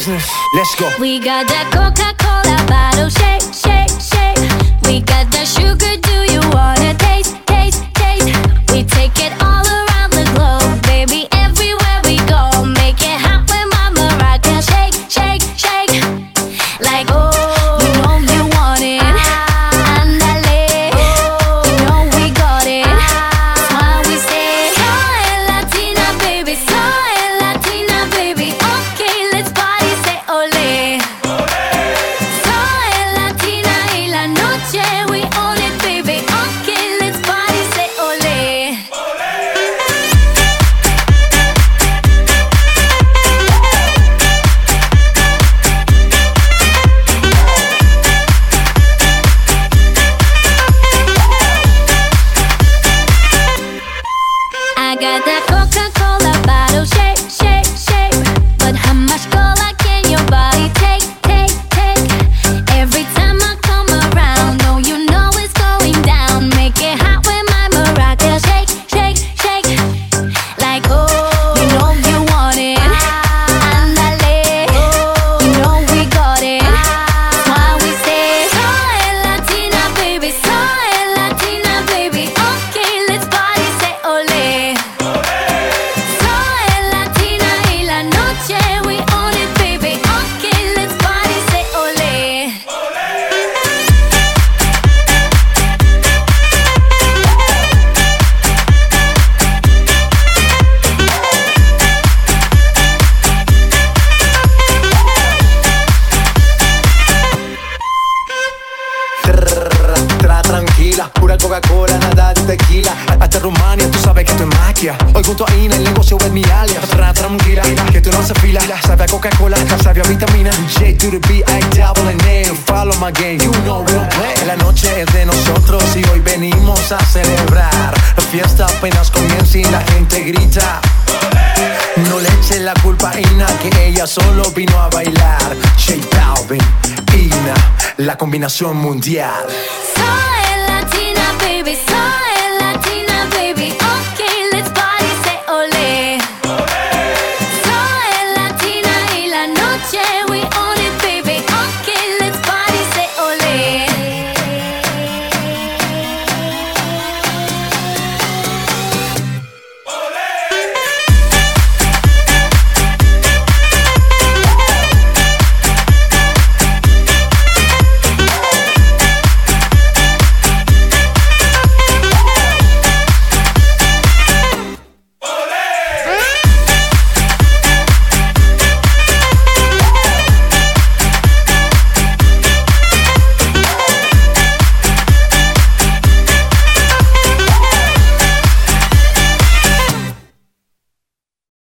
business. Let's go. We got that Coca-Cola bottle, shake, shake, shake. We got that sugar, do you wanna taste, taste, taste? We take it all around the globe, baby, everywhere we go. Make it hot with Mama Rockin', shake, shake, shake. Like, oh, you know you want it. Andale, you know we got it. That's why we say, soy Latina, baby, soy Latina, baby. Okay, let's party, say ole. Soy Latina y la noche, we own it, baby. Okay, let's party, say ole. I got that Coca-Cola bottle, shake, shake, shake. But how much cola can your body take, take, take? Every time I come around, oh, you know it's going down. Make it hot with my maraca, shake, shake, shake. Like, oh, you know you want it. Andale, you know we got it. That's why we say, soy Latina, baby, soy Latina, baby. Okay, let's party, say ole. Soy Latina y la noche, we own it, baby. Okay, let's party, say ole. Tranquila, pura Coca-Cola, nada de tequila. Hasta Rumania, tú sabes que esto es magia. Hoy junto a Ina, el negocio es mi alias. Tranquila, que tú no se fila. Sabe a Coca-Cola, sabe a vitamina. J to the B, I double and N. Follow my game, you know we don't play. La noche es de nosotros y hoy venimos a celebrar. La fiesta apenas comienza y la gente grita. No le eche la culpa a Ina, que ella solo vino a bailar. J Balvin, Ina, la combinación mundial.